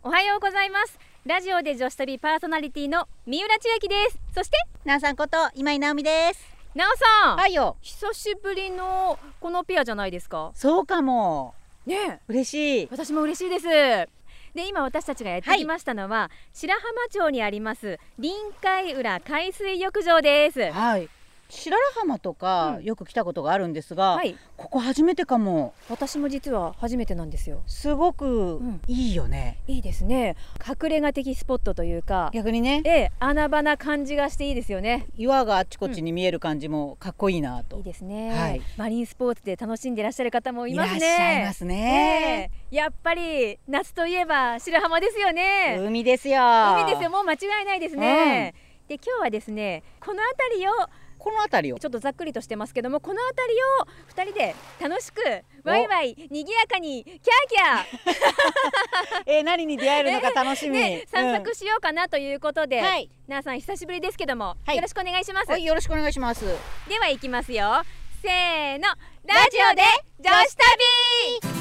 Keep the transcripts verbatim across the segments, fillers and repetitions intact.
おはようございます。ラジオで女子旅パーソナリティの三浦千秋です。そしてなおさんこと今井直美です。 なおさん、 はいよ。 久しぶりのこのペアじゃないですか。 そうかもねえ、 嬉しい。 私も嬉しいです。で、今私たちがやってきましたのは、はい、白浜町にあります臨海浦海水浴場です。 はい、白良浜とか、うん、よく来たことがあるんですが、はい、ここ初めてかも。 私も実は初めてなんですよ。 すごくいいよね、 うん、いいですね。隠れ家的スポットというか、 逆にね、 ええ、穴場な感じがしていいですよね。 岩があっちこっちに見える感じもかっこいいなと、 うん、いいですね、はい、マリンスポーツで楽しんでいらっしゃる方もいますね。 いらっしゃいますね、 ええ、やっぱり夏といえば白浜ですよね。 海ですよ。 海ですよ、もう間違いないですね、うん、で、今日はですね、この辺りをこの辺りをちょっとざっくりとしてますけども、この辺りをふたりで楽しくワイワイにぎやかにキャーキャーえー、何に出会えるのか楽しみ、ね、 散策しようかなということで、うん、はい、なあさん久しぶりですけども、はい、よろしくお願いします。 はい、よろしくお願いします。 では行きますよ、せーの、ラジオで女子旅。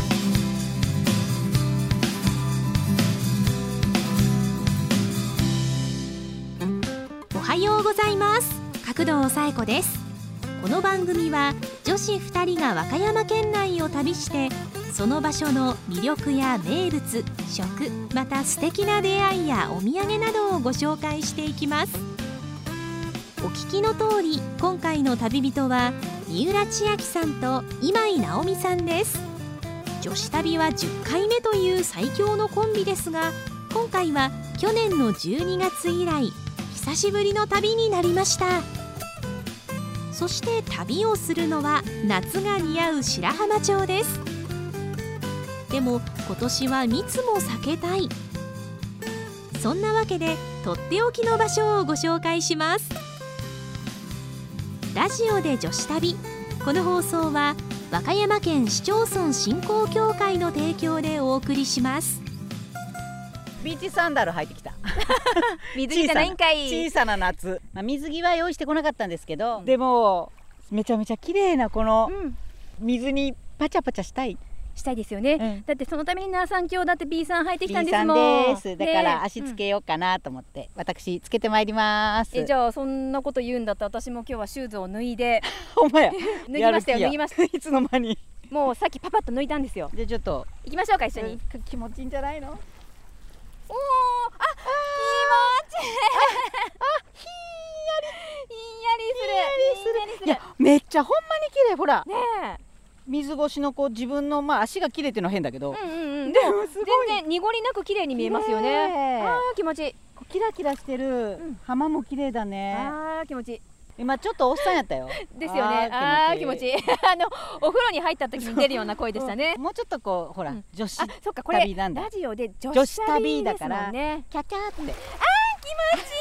おはようございます。角堂紗恵子です。この番組は女子ふたりが和歌山県内を旅して、その場所の魅力や名物、食、また素敵な出会いやお土産などをご紹介していきます。お聞きの通り、今回の旅人は三浦千秋さんと今井直美さんです。女子旅はじゅっかいめという最強のコンビですが、今回は去年のじゅうにがつ以来久しぶりの旅になりました。そして旅をするのは夏が似合う白浜町です。でも今年は密も避けたい。そんなわけでとっておきの場所をご紹介します。ラジオで女子旅、この放送は和歌山県市町村振興協会の提供でお送りします。 ビーチサンダル履いてきた水着じゃないんかい。 小さな夏、まあ、水着は用意してこなかったんですけど、うん、でもめちゃめちゃ綺麗なこの水にパチャパチャしたいしたいですよね、うん、だってそのためになあさん今日だって B さん履いてきたんですもん。 B さんです。だから足つけようかなと思って、ね、うん、私つけてまいります。 え、じゃあそんなこと言うんだったら私も今日はシューズを脱いでほんまや脱ぎましたよ、脱ぎましたいつの間にもうさっきパパッと脱いだんですよ。 じゃあちょっと行きましょうか、一緒に、うん、 気持ちいいんじゃないの。 おー、あ、気持ちいいあ、ひんやりする、ひんやりする。 いや、めっちゃほんまに綺麗。ほらねえ、 水越しのこう自分の、まあ、足が綺麗っていうのは変だけど、 うんうんうん、でも全然濁りなく綺麗に見えますよね。あー、気持ちいい。 キラキラしてる、うん、浜も綺麗だね。 あー、気持ちいい。 今ちょっとおっさんやったよですよね。あー、気持ちいいあのお風呂に入った時に出るような声でしたね。 もうちょっとこうほら、うん、女子あ、そっか、これ旅なんだ。 ラジオで女子旅ですもんね。 だからキャキャーって、あー、 気持ちいい気持ち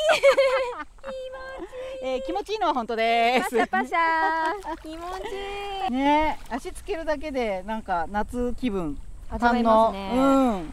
いい、 えー、気持ちいいのは本当です。 パシャパシャ気持ちいいね。足つけるだけでなんか夏気分味わえますね、 うん、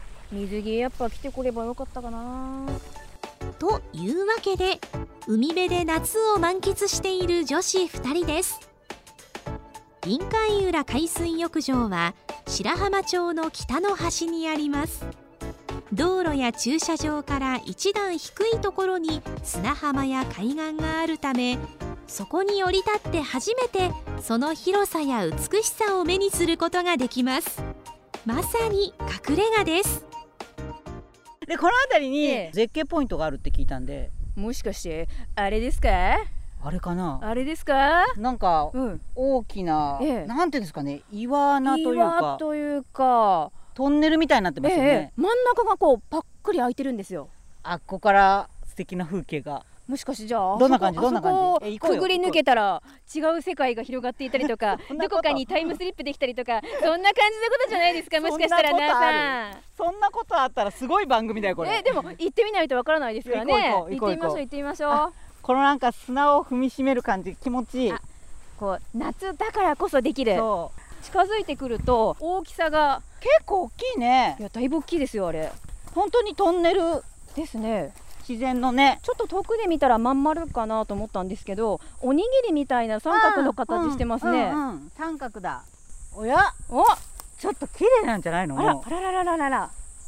水着やっぱ着てこればよかったかな。 というわけで海辺で夏を満喫している女子ふたりです。臨海浦海水浴場は白浜町の北の端にあります。道路や駐車場から一段低いところに砂浜や海岸があるため、そこに降り立って初めてその広さや美しさを目にすることができます。まさに隠れ家です。 で、この辺りに絶景ポイントがあるって聞いたんで、 もしかしてあれですか。 あれかな、 あれですか。 なんか大きな、うん、ええ、なんていうんですかね、岩穴というか岩というかトンネルみたいになってますよね、ええ、 真ん中がこうパックリ開いてるんですよ。 あっこから素敵な風景が、 もしかしてじゃあどんな感じどんな感じ、くぐり抜けたら違う世界が広がっていたりとかどこかにタイムスリップできたりとか、そんな感じのことじゃないですか。もしかしたらなあさん、 そんなことあったらすごい番組だよこれ。 え、でも行ってみないとわからないですからね。行ってみましょう行ってみましょう。 このなんか砂を踏みしめる感じ気持ちいい。 こう夏だからこそできる。そう近づいてくると大きさが結構大きいね。 いや、だいぶ大きいですよあれ。 本当にトンネルですね。 自然のね。 ちょっと遠くで見たらまん丸かなと思ったんですけど、おにぎりみたいな三角の形してますね。 うんうんうん、三角だ。おや、 お、 ちょっと綺麗なんじゃないの。 あらあらららららら。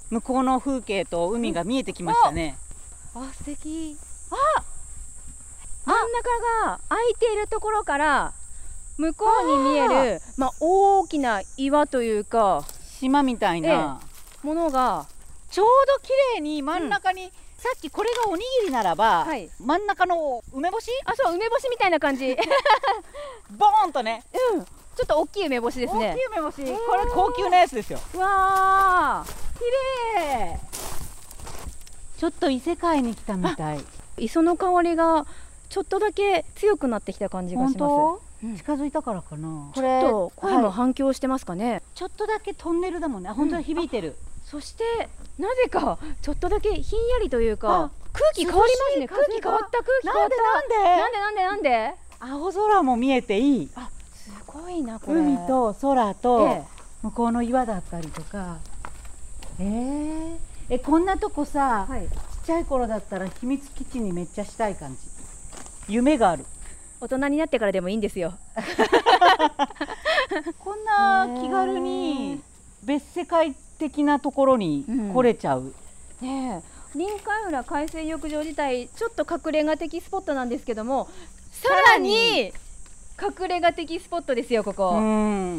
向こうの風景と海が見えてきましたね。 あ、素敵。あ、真ん中が空いているところから向こうに見える、まあ、大きな岩というか島みたいな、 ええ、ものがちょうど綺麗に真ん中に、うん、さっきこれがおにぎりならば、はい、真ん中の梅干し、 あ、そう、梅干しみたいな感じボーンとね、 うん、ちょっと大きい梅干しですね。 大きい梅干し、これ高級なやつですよ。 うわー、 綺麗。ちょっと異世界に来たみたい。 磯の香りがちょっとだけ強くなってきた感じがします。 うん、近づいたからかな。 これちょっと声も反響してますかね。はい、 ちょっとだけトンネルだもんね。本当に響いてる。うん、 そしてなぜかちょっとだけひんやりというか空気変わりますね。空気変わった、空気変わった。 なんでなんでなんでなんで青空も見えていい。 あ、すごいなこれ。 海と空と向こうの岩だったりとか。えー、えこんなとこさ、はい、ちっちゃい頃だったら秘密基地にめっちゃしたい感じ。夢がある。 大人になってからでもいいんですよこんな気軽に別世界的なところに来れちゃう、 うん、ねえ、臨海浦海水浴場自体ちょっと隠れ家的スポットなんですけども、さらに隠れ家的スポットですよここ。うん、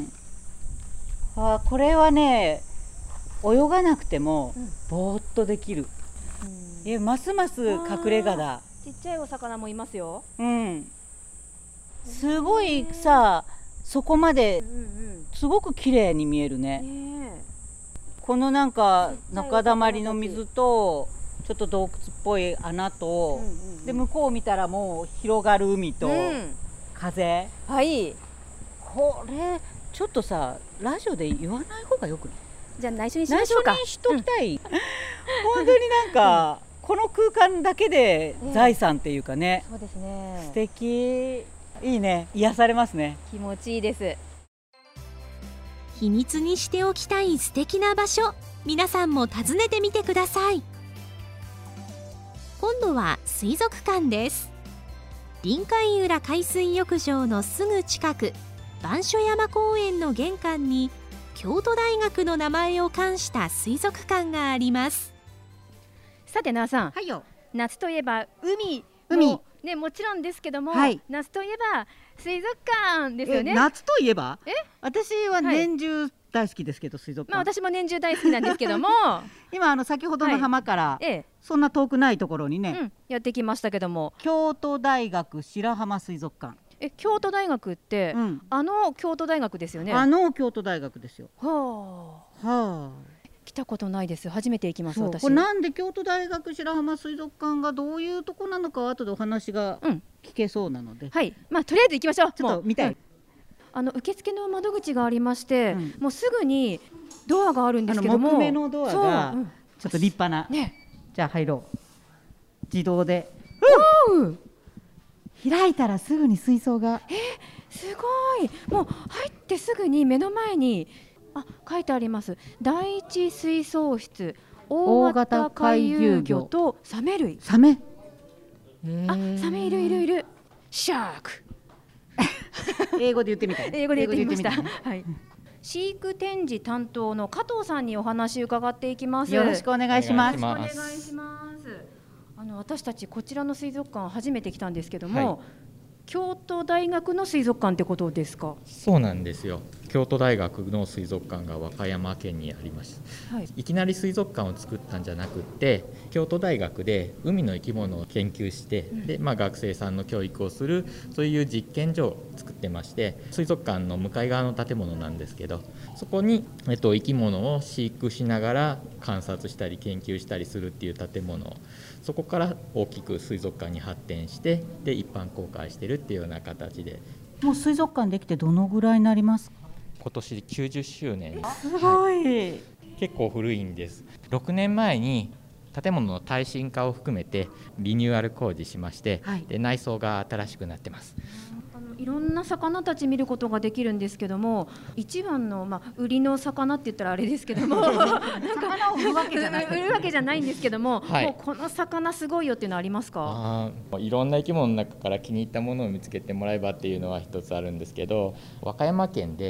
あ、これはね泳がなくてもぼーっとできる、うん、えますます隠れ家だ。 ちっちゃいお魚もいますよ。 うん、すごいさ、そこまですごく綺麗に見えるね。このなんか中だまりの水とちょっと洞窟っぽい穴と、で向こう見たらもう広がる海と風、 うん、はい、 これちょっとさラジオで言わない方がよくない？ じゃあ内緒にしましょうか。 内緒にしときたい、うん、本当になんか、うん、この空間だけで財産っていうかね、 えー、そうですね、 素敵、いいね、癒されますね。 気持ちいいです。 秘密にしておきたい素敵な場所、皆さんも訪ねてみてください。今度は水族館です。臨海浦海水浴場のすぐ近く、番所山公園の玄関に京都大学の名前を冠した水族館があります。 さてなあさん、 はいよ、 夏といえば海海ね、もちろんですけども、 はい、 夏といえば水族館ですよね。 夏といえば、え私は年中大好きですけど、はい、水族館、 まあ、私も年中大好きなんですけども今あの先ほどの浜から、はい、ええ、そんな遠くないところにね、うん、 やってきましたけども、 京都大学白浜水族館。 え、京都大学って、うん、あの京都大学ですよね。 あの京都大学ですよ。 はあ、 はあ、 来たことないです。初めて行きます。私これなんで京都大学白浜水族館がどういうとこなのかは後でお話が聞けそうなので、うん、 はい、まあとりあえず行きましょう。 ちょっと見たい、うん、 あの受付の窓口がありまして、うん、もうすぐにドアがあるんですけども、 木目のドアがちょっと立派な、ね、じゃあ入ろう。自動で、うん、開いたらすぐに水槽が、 えー、すごい。もう入ってすぐに目の前にあ書いてあります。第一水槽室、大型回遊魚とサメ類。 サメ、 あ、サメいるいるいる。シャーク英語で言ってみたい。 英語で言ってみました。はい。飼育展示担当の加藤さんにお話伺っていきます。 よろしくお願いします。 お願いします。あの私たちこちらの水族館初めて来たんですけども、はい、京都大学の水族館ってことですか？ そうなんですよ。京都大学の水族館が和歌山県にあります、はい、いきなり水族館を作ったんじゃなくって京都大学で海の生き物を研究して、うん、でまあ、学生さんの教育をするそういう実験所を作ってまして、水族館の向かい側の建物なんですけど、そこに、えっと、生き物を飼育しながら観察したり研究したりするっていう建物を、そこから大きく水族館に発展してで一般公開してるっていうような形で。 もう水族館できてどのぐらいになりますか？ 今年きゅうじゅっしゅうねんです。 すごい、はい、 結構古いんです。ろくねんまえに建物の耐震化を含めてリニューアル工事しまして、はい、で内装が新しくなってます。 あのいろんな魚たち見ることができるんですけども、一番の、まあ、売りの魚って言ったらあれですけどもなんか魚を売るわけじゃない売るわけじゃないんですけども、はい、もうこの魚すごいよっていうのはありますか？ あ、いろんな生き物の中から気に入ったものを見つけてもらえばっていうのは一つあるんですけど、和歌山県で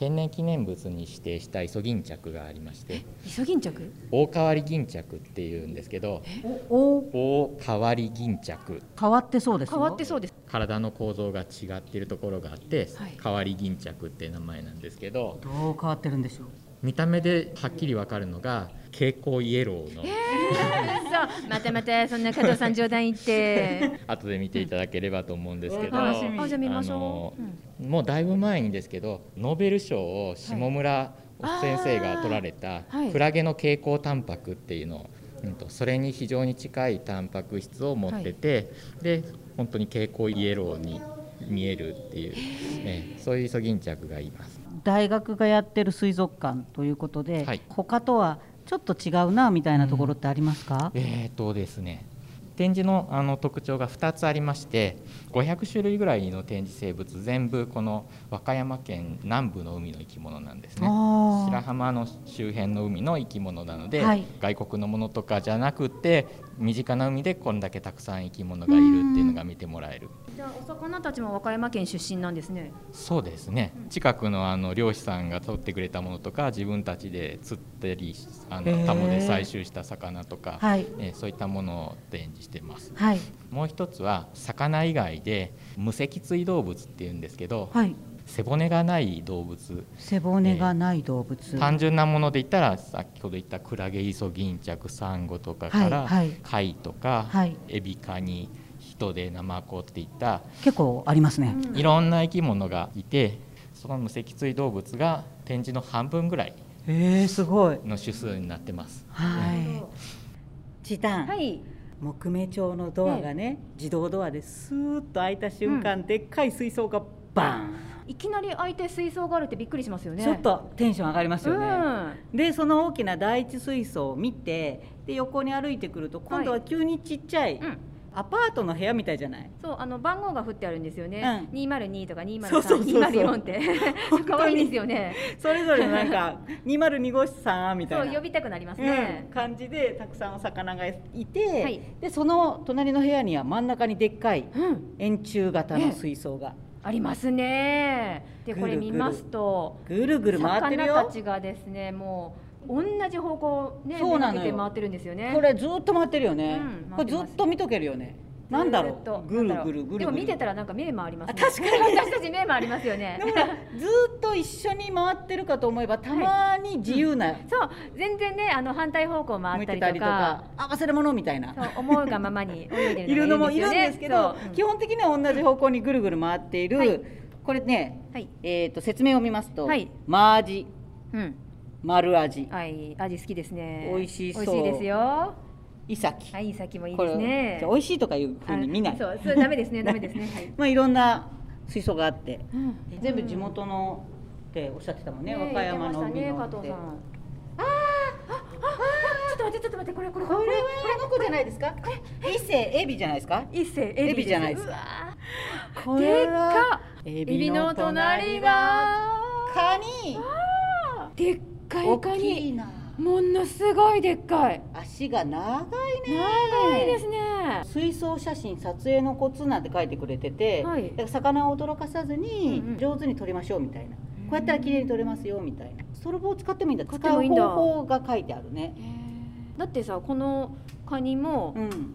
天然記念物に指定したイソギンチャクがありまして、 イソギンチャク、 大変わりギンチャクっていうんですけど、 お大変わりギンチャク、 変わってそうですよ。 変わってそうです。 体の構造が違っているところがあって、 はい、 変わりギンチャクって名前なんですけど、 どう変わってるんでしょう。 見た目ではっきり分かるのが蛍光イエローの、 えー、そうまたまたそんな加藤さん冗談言って後で見ていただければと思うんですけど、 楽しみ。あ、じゃあ見ましょう、うん、もうだいぶ前にですけどノーベル賞を下村先生が取られたクラゲの蛍光タンパクっていうのを、うん、とそれに非常に近いタンパク質を持ってて、はい、で本当に蛍光イエローに見えるっていう、ね、そういうイソギンチャクがいます。 大学がやってる水族館ということで、はい、他とはちょっと違うなみたいなところってありますか？ うん、えーとですね展示 の, あの特徴がふたつありまして、ごひゃくしゅるいぐらいの展示生物全部この和歌山県南部の海の生き物なんですね。白浜の周辺の海の生き物なので、はい、外国のものとかじゃなくて身近な海でこんだけたくさん生き物がいるっていうのが見てもらえる。 じゃあお魚たちも和歌山県出身なんですね。 そうですね、うん、近く の, あの漁師さんが取ってくれたものとか自分たちで釣ったりあのタモで採集した魚とか、はい、えー、そういったものを展示してます。はい、もう一つは魚以外で無脊椎動物っていうんですけど、はい、背骨がない動物、 背骨がない動物、えー、 単純なもので言ったら先ほど言ったクラゲ、イソギンチャク、サンゴとかから、はいはい、貝とか、はい、エビ、カニ、人でナマコっていった結構ありますね、 いろんな生き物がいて、その無脊椎動物が展示の半分ぐらいの種数になってます。 はい、チタン、 はい、 木目調のドアがね、はい、自動ドアでスーッと開いた瞬間、うん、でっかい水槽がバーン、 いきなり開いて水槽があるってびっくりしますよね。 ちょっとテンション上がりますよね、うん、でその大きな第一水槽を見て、で横に歩いてくると今度は急にちっちゃい、はい、うん、アパートの部屋みたいじゃない。 そう、あの番号が振ってあるんですよね、うん、にひゃくにとかにひゃくさん、にひゃくよんって可愛いですよね。 それぞれなんかにひゃくに号室さんみたいな、 そう呼びたくなりますね、 うん、感じでたくさんお魚がいて、はい、でその隣の部屋には真ん中にでっかい円柱型の水槽が、うん、 ありますね。でこれ見ますとぐるぐる回ってるよ。 魚たちがですね、もう同じ方向ね、目がけて回ってるんですよね。 これずっと回ってるよね、うん、これずっと見とけるよね。なんだろう、ぐるぐるぐるぐる。 でも見てたらなんか目回りますね。 確かに私たち目回りますよね。 でもずっと一緒に回ってるかと思えば、たまに自由な、はい、うん、そう全然ね、あの反対方向回ったりと か, とかあ忘れ物みたいな、 そう思うがままに泳いでるのがいるんですよね。 いるのもいるんですけど、うん、基本的には同じ方向にぐるぐる回っている、はい、これね、はい、えー、と説明を見ますと、はい、マアジ、うん、丸アジ、 はい、アジ好きですね。 美味しそう、 美味しいですよ。 イサキ、 はい、イサキもいいですね。 美味しいとかいう風に見ない。 そう、それダメですね、ダメですね。はい、 まあいろんな水槽があって、うん、全部地元のっておっしゃってたもんね、和歌山の海のって。ああ、 ちょっと待って、ちょっと待って、これこれこれこれこの子じゃないですか。一世エビじゃないですか。 一世エビじゃないですか。 これはエビの隣がカニ。 でっかいカニ。ものすごいでっかい。 足が長いね。 長いですね。 水槽写真撮影のコツなんて書いてくれてて、はい、だから魚を驚かさずに上手に撮りましょうみたいな、うんうん、こうやったら綺麗に撮れますよみたいな。ストロボを使ってもいいんだ。使う方法が書いてあるね。 だってさ、このカニも、うん、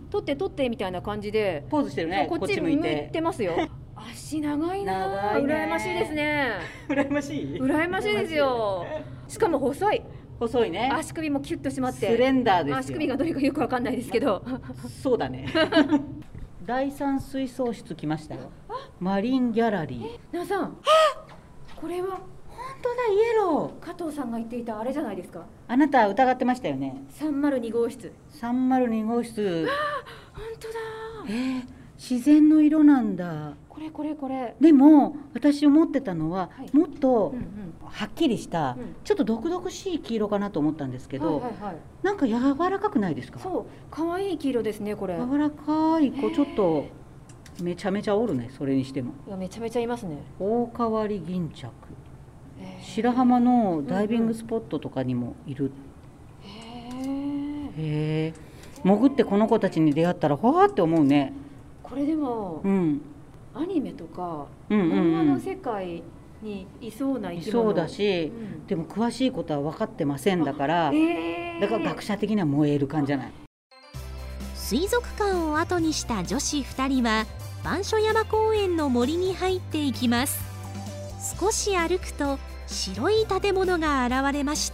撮って撮ってみたいな感じでポーズしてるね。 こっち向いてますよ。足長いな。長いね。羨ましいですね。 羨ましい。 羨ましいですよ。しかも細い。 細いね。 足首もキュッと締まってスレンダーですよ。 足首がどれかよくわかんないですけど、ま、 そうだね。だいさん水槽室来ましたよ。マリンギャラリー。 皆さん、これは本当だ、イエロー。加藤さんが言っていたあれじゃないですか。 あなた疑ってましたよね。 さんまるに号室。 さんまるに号室。 本当だ。 えー、自然の色なんだ。 これこれこれ。 でも私思ってたのは、はい、もっとはっきりした、うんうん、ちょっと毒々しい黄色かなと思ったんですけど、はいはいはい、なんか柔らかくないですか。 そう、可愛い黄色ですねこれ。 柔らかい子、ちょっとめちゃめちゃおるね。それにしても。 いや、めちゃめちゃいますね。 大変わりギンチャク。白浜のダイビングスポットとかにもいる。へえ。潜ってこの子たちに出会ったらほわーって思うね。 これでも、うん、アニメとか、 うんうんうん、 漫画の世界にいそうな生いき物。 そうだし、 うん、 でも詳しいことは分かってませんだから、 えー、 だから学者的には燃える感じじゃない。 水族館を後にした女子ふたりは番所山公園の森に入っていきます。少し歩くと白い建物が現れました。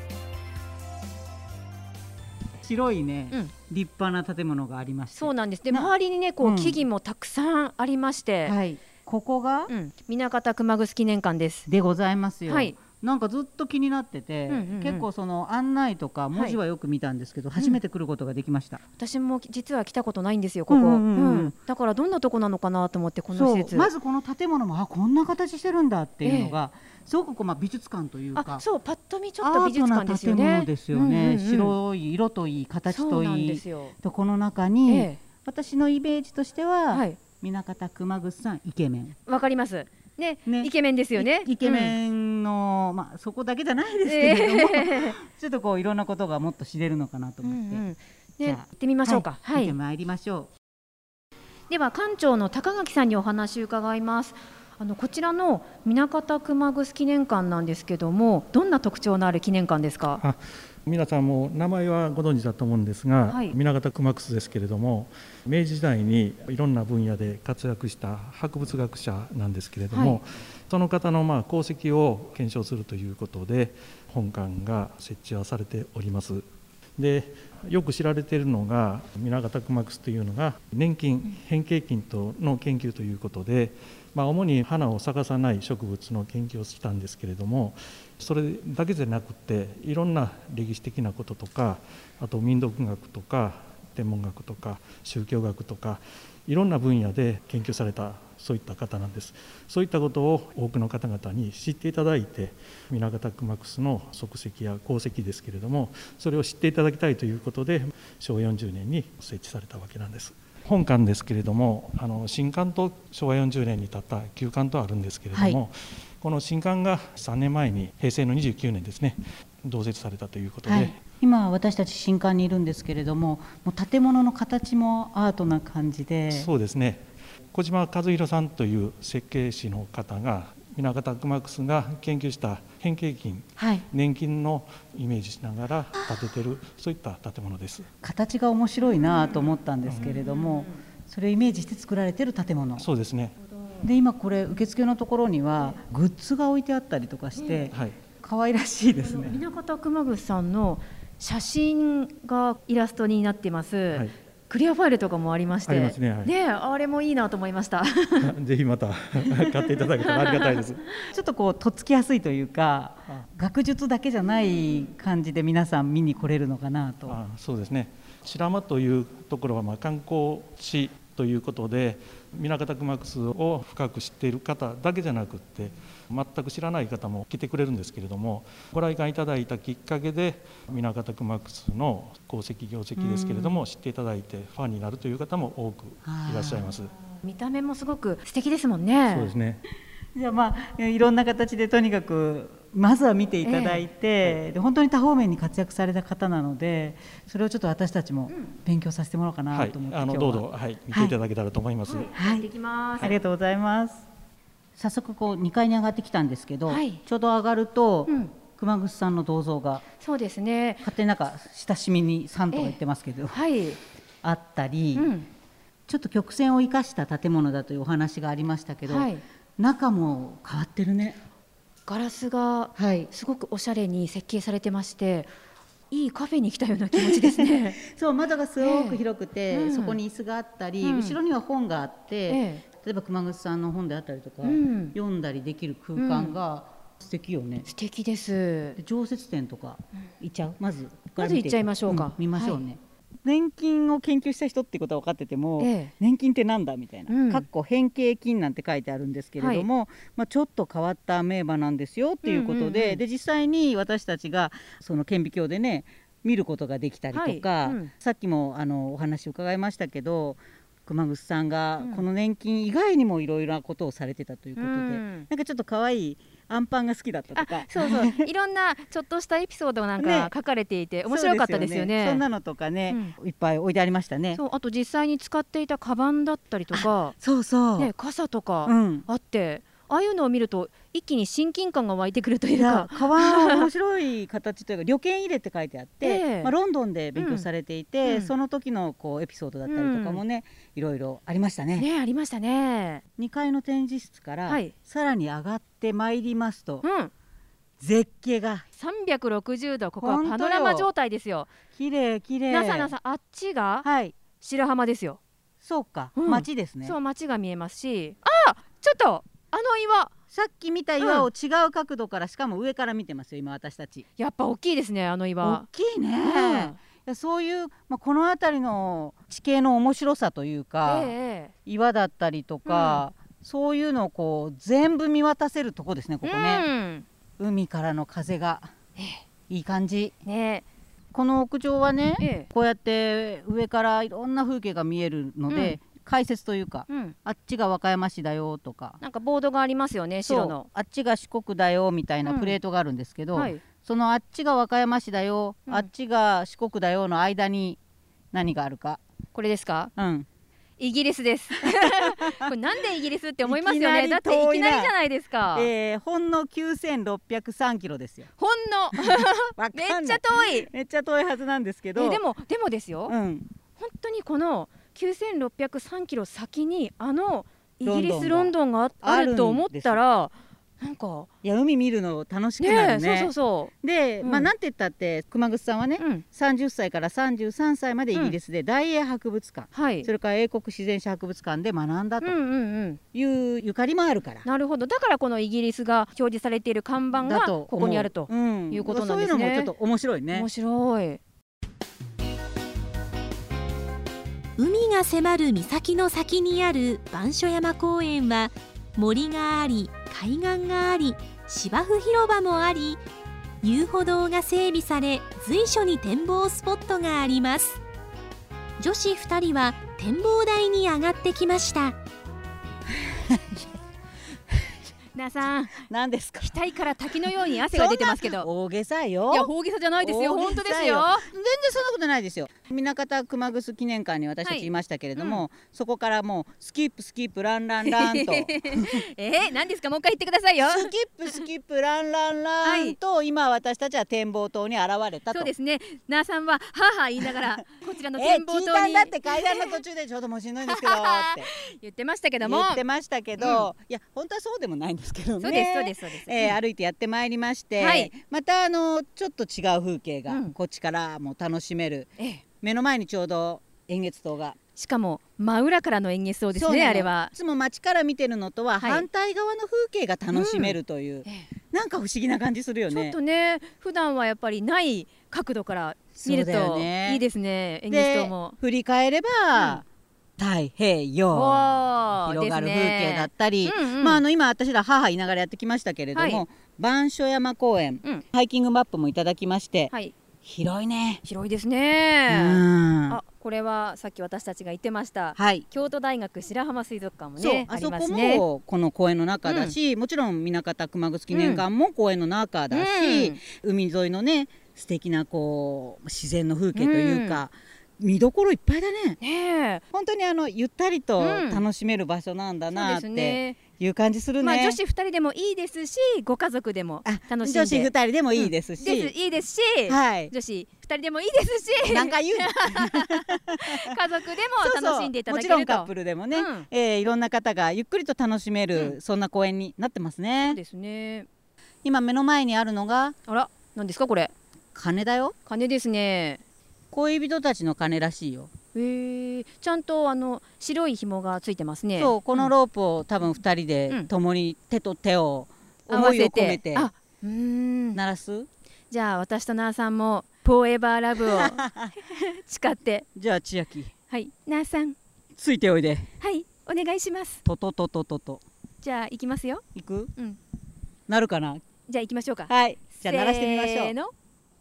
白いね、 うん、 立派な建物がありまして、 そうなんです。で周りにねこう、 うん、 木々もたくさんありまして、 はい、ここが、 うん、南方熊楠記念館ですでございますよ。 はい、 なんかずっと気になってて、うんうんうん、結構その案内とか文字はよく見たんですけど、はい、初めて来ることができました、うん、 私も実は来たことないんですよここ、うんうんうんうん、だからどんなとこなのかなと思ってこの施設、 まずこの建物もあこんな形してるんだっていうのが、えー、すごくこう、まあ、美術館というか、 あそうパッと見ちょっと美術館ですよね。 アートな建物ですよね、うんうんうん、白い色といい形といいとこの中に、えー、私のイメージとしては、はい、南方熊楠さんイケメンわかりますね、ね、イケメンですよね。 イケメンの、うん、まあそこだけじゃないですけれども、えー、ちょっとこういろんなことがもっと知れるのかなと思って、うんうん、 ね、行ってみましょうか。 はい、はい、行ってまいりましょう。では館長の高垣さんにお話を伺います。あのこちらの南方熊楠記念館なんですけども、どんな特徴のある記念館ですか？ あ皆さんも名前はご存知だと思うんですが、はい、南方熊楠ですけれども、明治時代にいろんな分野で活躍した博物学者なんですけれども、はい、その方のまあ功績を検証するということで本館が設置はされております。でよく知られているのが南方熊楠というのが粘菌変形菌との研究ということで、まあ、主に花を咲かさない植物の研究をしたんですけれども、それだけじゃなくていろんな歴史的なこととか、あと民族学とか天文学とか宗教学とかいろんな分野で研究されたそういった方なんです。そういったことを多くの方々に知っていただいて、南方熊楠の足跡や功績ですけれども、それを知っていただきたいということでしょわよんじゅうねんに設置されたわけなんです。本館ですけれども、あの新館としょわよんじゅうねんに建った旧館とあるんですけれども、はい、この新館がさんねんまえに平成のにじゅうきゅうねんですね同設されたということで、はい、 今私たち新館にいるんですけれども、もう建物の形もアートな感じで。 そうですね、小島和弘さんという設計士の方が南方熊楠が研究した変形菌、はい、粘菌のイメージしながら建ててるそういった建物です。 形が面白いなと思ったんですけれども、うん、それをイメージして作られている建物。 そうですね。 で今これ受付のところにはグッズが置いてあったりとかして、はい、可愛らしいですね。 南方熊楠さんの写真がイラストになっています、はい、クリアファイルとかもありまして、ありますね、はい、ね、あれもいいなと思いましたぜひまた買っていただけたらありがたいですちょっとこうとっつきやすいというか、学術だけじゃない感じで皆さん見に来れるのかなと。 あそうですね、白間というところはまあ観光地ということで、南方熊楠を深く知っている方だけじゃなくって全く知らない方も来てくれるんですけれども、ご来館いただいたきっかけで南方熊楠の功績業績ですけれども知っていただいてファンになるという方も多くいらっしゃいます。 見た目もすごく素敵ですもんね。 そうですね。 じゃあまあいろんな形でとにかくまずは見ていただいて、えー、で本当に多方面に活躍された方なので、それをちょっと私たちも勉強させてもらおうかなと思って、はい、あのどうぞ、はい、見ていただけたらと思います。 はいはい、行ってきます。 ありがとうございます。早速こうにかいに上がってきたんですけど、はい、ちょうど上がると、うん、熊楠さんの銅像が、 そうですね、 勝手になんか親しみにさんとか言ってますけど、えーはい、あったり、うん、ちょっと曲線を生かした建物だというお話がありましたけど、はい、中も変わってるね。 ガラスがすごくおしゃれに設計されてまして、いいカフェに来たような気持ちですねそう、窓がすごく広くて、えーうん、そこに椅子があったり、うん、後ろには本があって、えー、例えば熊楠さんの本であったりとか、うん、読んだりできる空間が素敵よね、うん、 素敵です。 で常設展とか行っちゃう、まずまず行っちゃいましょうか、うん、 見ましょうね、はい。粘菌を研究した人ってことは分かってても、ええ、粘菌ってなんだみたいな、うん、かっこ変形菌なんて書いてあるんですけれども、はい、まあ、ちょっと変わったアメーバなんですよっていうことで、うんうんうん、で実際に私たちがその顕微鏡でね見ることができたりとか、はい、うん、さっきもあのお話伺いましたけど、熊楠さんがこの粘菌以外にもいろいろなことをされてたということで、うん、なんかちょっと可愛いアンパンが好きだったとか、 そうそういろんなちょっとしたエピソードなんか書かれていて、ね、面白かったですよね。 そ, よねそんなのとかね、うん、いっぱい置いてありましたね。 そう、あと実際に使っていたカバンだったりとか、 そうそう、 ね、傘とかあって、 ああいうのを見ると一気に親近感が湧いてくるというか、 川は面白い形というか旅券入れって書いてあって、 ええまあ、ロンドンで勉強されていて、 うん、 その時のこうエピソードだったりとかもね、うん、いろいろありましたね。 ね、ありましたね。 にかいの展示室からさらに上がってまいりますと、うん、絶景がさんびゃくろくじゅうど、ここはパノラマ状態ですよ。 綺麗綺麗。 なさなさあっちが白浜ですよ。 そうか、うん、町ですね。 そう、町が見えますし、あ、ちょっとあの岩、 さっき見た岩を違う角度から、うん、しかも上から見てますよ今私たち。 やっぱ大きいですね、あの岩。 大きいね、うん、いやそういう、まあ、この辺りの地形の面白さというか、えー、岩だったりとか、うん、そういうのをこう全部見渡せるとこですね、ここね、うん、海からの風が、えー、いい感じ、ね。この屋上はね、ええ、こうやって上からいろんな風景が見えるので、うん、解説というか、うん、あっちが和歌山市だよとか、 なんかボードがありますよね、白の。 あっちが四国だよみたいなプレートがあるんですけど、うん、はい、そのあっちが和歌山市だよ、うん、あっちが四国だよの間に何があるか。 これですか？ うん、 イギリスですこれなんでイギリスって思いますよね。だっていきなりじゃないですか。 えー、ほんのきゅうせんろっぴゃくさんキロですよ。 ほんのめっちゃ遠いめっちゃ遠いはずなんですけど、 えー、でもでもですよ、 うん、 本当にこのきゅうせんろっぴゃくさんキロ先にあのイギリスロンドンが あ, あると思ったら、なんかいや海見るの楽しくなるね。 ね、そうそうそう。 で、うん、まあなんて言ったって熊楠さんはね、うん、さんじゅっさいからさんじゅうさんさいまでイギリスで大英博物館、うん、それから英国自然史博物館で学んだというゆかりもあるから、 なるほど。だからこのイギリスが表示されている看板がここにあるということなんですね。 そういうのもちょっと面白いね。 面白い。 海が迫る岬の先にある番所山公園は森があり、海岸があり、芝生広場もあり、遊歩道が整備され、随所に展望スポットがあります。女子ふたりは展望台に上がってきましたなあさん、 何ですか？ 額から滝のように汗が出てますけど。 大げさよ。 いや大げさじゃないですよ。本当ですよ。 全然そんなことないですよ。南方熊楠記念館に私たちいましたけれども、はい、うん、そこからもうスキップスキップランランランとえー、何ですか？もう一回言ってくださいよ。 スキップスキップランランランと、はい、今私たちは展望塔に現れたと。 そうですね。なあさんははあはあ言いながらこちらの展望塔に、えー、聞いたんだって階段の途中でちょっともうしんどいんですけどって言ってましたけども、 言ってましたけど、うん、いや本当はそうでもないんですけどね。 そうですそうですそうです、 えー、歩いてやってまいりまして、はい、またあのちょっと違う風景が、うん、こっちからも楽しめる、ええ、目の前にちょうど円月島が、 しかも真裏からの円月島ですね。あれはいつも街から見てるのとは反対側の風景が楽しめるという、うん、ええ、なんか不思議な感じするよね。 ちょっとね、普段はやっぱりない角度から見るといいですね。円月島も振り返れば、うん、太平洋広がる風景だったり、ね、うんうん、まあ、あの今私ら母言いながらやってきましたけれども、はい、番所山公園、うん、ハイキングマップもいただきまして、はい、広いね。 広いですね。あ、これはさっき私たちが言ってました、はい、京都大学白浜水族館もね、ありますね。 あそこもこの公園の中だし、うん、もちろん南方熊楠記念館も公園の中だし、うん、海沿いのね素敵なこう自然の風景というか、うん、見どころいっぱいだね。ね、本当にあのゆったりと楽しめる場所なんだなっていう感じするね。 まあ、女子ふたりでもいいですし、ご家族でも楽しんで、 女子ふたりでもいいですし、 うん、ですいいですし、はい、女子ふたりでもいいですし、 なんか言う家族でも楽しんでいただけると。 そうそう、もちろんカップルでもね、うん、えー、いろんな方がゆっくりと楽しめる、うん、そんな公園になってますね。 そうですね。 今目の前にあるのが、 あら、何ですかこれ？ 鐘だよ。 鐘ですね。 恋人たちの鐘らしいよ。 へー、ちゃんとあの白い紐がついてますね。 そう、このロープを多分ふたりで共に手と手を思いを込めて、あ、うーん、鳴らす。 じゃあ私となあさんもフォーエバーラブを誓って。 じゃあ千秋、 はい、なあさんついておいで。 はい、お願いします。 とととととと。 じゃあ行きますよ。 行く？ うん。 なるかな。 じゃあ行きましょうか。 はい、じゃあ鳴らしてみましょう。せーの。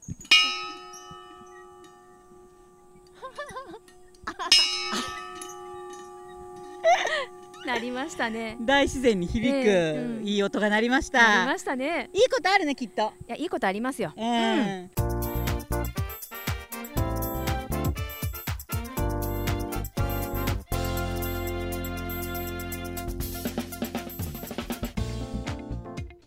なりましたね。 大自然に響く、えーうん、いい音が鳴りました。 鳴りましたね。 いいことあるね、きっと。 いや、いいことありますよ。 えーうん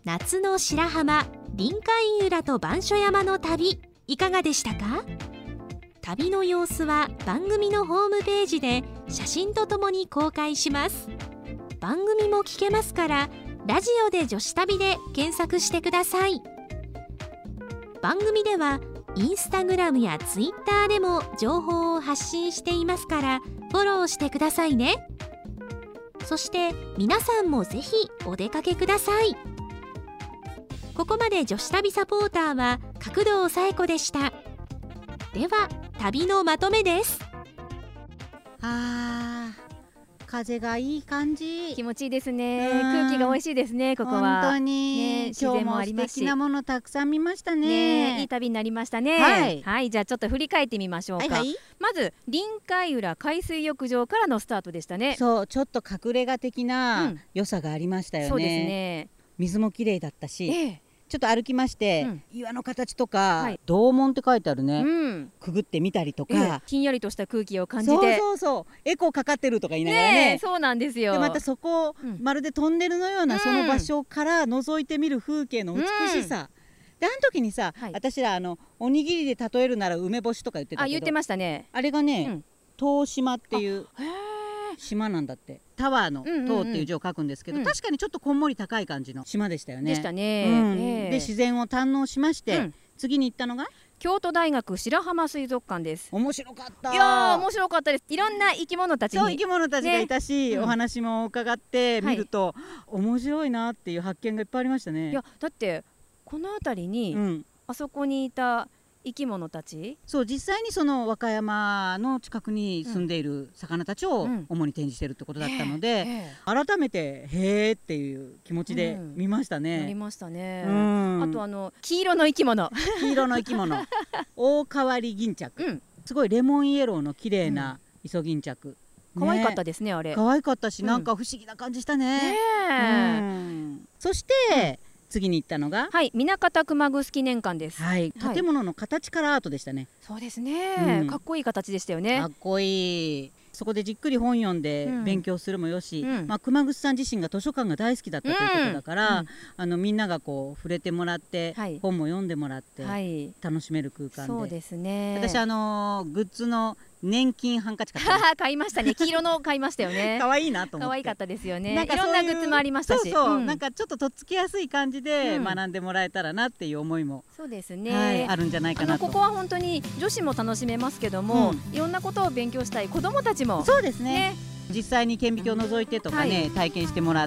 夏の白浜臨海浦と番所山の旅、いかがでしたか？旅の様子は番組のホームページで写真とともに公開します。番組も聞けますから、ラジオで女子旅で検索してください。番組ではインスタグラムやツイッターでも情報を発信していますから、フォローしてくださいね。そして皆さんもぜひお出かけください。ここまで女子旅サポーターは角堂紗恵子でした。では旅のまとめです。 あー、風がいい感じ。 気持ちいいですね。空気が美味しいですね。ここは本当に、 ね、自然もありますし、 今日も素敵なものたくさん見ましたね。 ね、いい旅になりましたね。 はい、 はい、じゃあちょっと振り返ってみましょうか。はいはい、まず臨海浦海水浴場からのスタートでしたね。 そう、ちょっと隠れ家的な良さがありましたよね。うん、そうですね。水も綺麗だったし、ええ、ちょっと歩きまして、うん、岩の形とか、はい、洞門って書いてあるね、うん、くぐってみたりとか、ええ、 ひんやりとした空気を感じて、 そうそうそう、エコーかかってるとか言いながらね、 ね、そうなんですよ。 でまたそこ、うん、まるでトンネルのようなその場所から覗いてみる風景の美しさ、うん、であの時にさ、はい、私らあのおにぎりで例えるなら梅干しとか言ってたけど、 あ、言ってましたね。 あれがね、うん、東島っていう島なんだって。タワーの塔っていう字を書くんですけど、うんうんうん、確かにちょっとこんもり高い感じの島でしたよね。 でしたね、 うん、えー、で自然を堪能しまして、うん、次に行ったのが京都大学白浜水族館です。 面白かった。 いやー、面白かったです。いろんな生き物たちに、 そう、生き物たちがいたし、ね、お話も伺ってみると、はい、面白いなっていう発見がいっぱいありましたね。 いや、だってこの辺りに、うん、あそこにいた生き物たち、 そう、実際にその和歌山の近くに住んでいる魚たちを主に展示しているってことだったので、うんえー、改めてへーっていう気持ちで見ましたね。 うん、なりましたね。うん、あとあの黄色の生き物黄色の生き物大変わり銀着、うん、すごいレモンイエローの綺麗なイソギンチャク、 可愛かったですね。あれ可愛かったし、なんか不思議な感じしたね。 ね、 うん、そして、次に行ったのが、 はい、南方熊楠記念館です。 はい、建物の形からアートでしたね。 そうですね、うん、かっこいい形でしたよね。 かっこいい。そこでじっくり本読んで勉強するもよし、うん、まあ、熊楠さん自身が図書館が大好きだったということだから、うんうん、あのみんながこう触れてもらって、はい、本も読んでもらって楽しめる空間で、 そうですね。 私あのー、グッズの年金ハンカチ買ったね買いましたね。黄色の買いましたよね。 可愛いなと思って。 可愛かったですよね。なんかいろんなグッズもありましたし、 そうそう、うん、なんかちょっととっつきやすい感じで学んでもらえたらなっていう思いも、 そうですね、 はい、あるんじゃないかなと。 ここは本当に女子も楽しめますけども、うん、いろんなことを勉強したい子どもたちも、 そうですね、ね、実際に顕微鏡を覗いてとかね、はい、体験してもらって、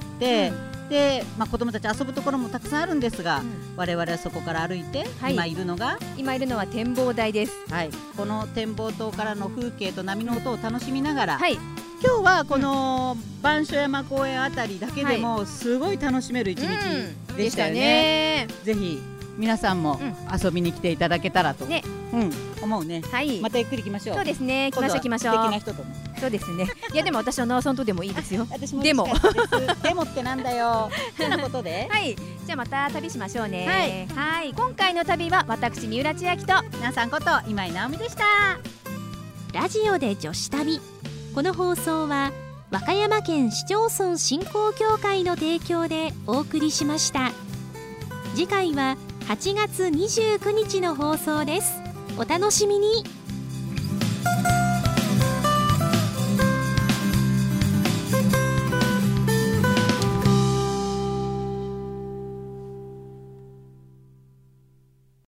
うん、で、まあ、子どもたち遊ぶところもたくさんあるんですが、うん、我々はそこから歩いて、はい、今いるのが今いるのは展望台です。 はい、この展望塔からの風景と波の音を楽しみながら、はい、今日はこの番所山公園あたりだけでもすごい楽しめる一日でしたよね。うん、ぜひ皆さんも遊びに来ていただけたらと、ね、うん、思うね。はい、またゆっくり来ましょう。 そうですね、来ましょう来ましょう。 素敵な人とも。 そうですね。いやでも私はなおさんとでもいいですよ。 私もでもでもってなんだよ。そんなことで。 はい。じゃあまた旅しましょうね。はい。はい。今回の旅は私三浦千秋となさんこと今井直美でした。 ラジオで女子旅。この放送は和歌山県市町村振興協会の提供でお送りしました。次回ははちがつにじゅうくにちの放送です。お楽しみに。